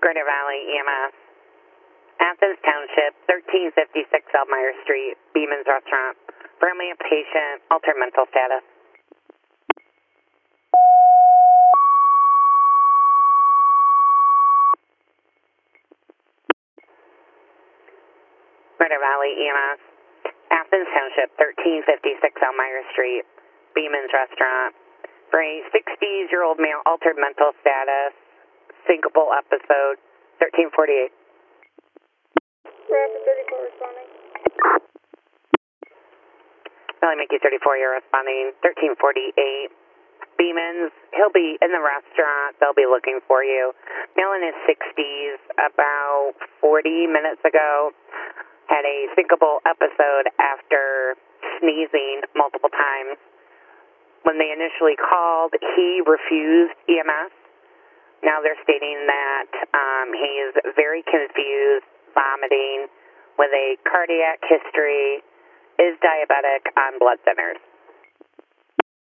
Greater Valley EMS, Athens Township, 1356 Elmira Street, Beeman's Restaurant. Family of patient, altered mental status. Greater Valley EMS, Athens Township, 1356 Elmira Street, Beeman's Restaurant. For a 60-year-old male, altered mental status, syncopal episode, 1348. Rapid 34 responding. Valley Mickey 34, you're responding, 1348. Beeman's, he'll be in the restaurant, they'll be looking for you. Male in his 60s, about 40 minutes ago, had a syncopal episode after sneezing multiple times. When they initially called, he refused EMS. Now they're stating that he's very confused, vomiting, with a cardiac history, is diabetic, on blood thinners.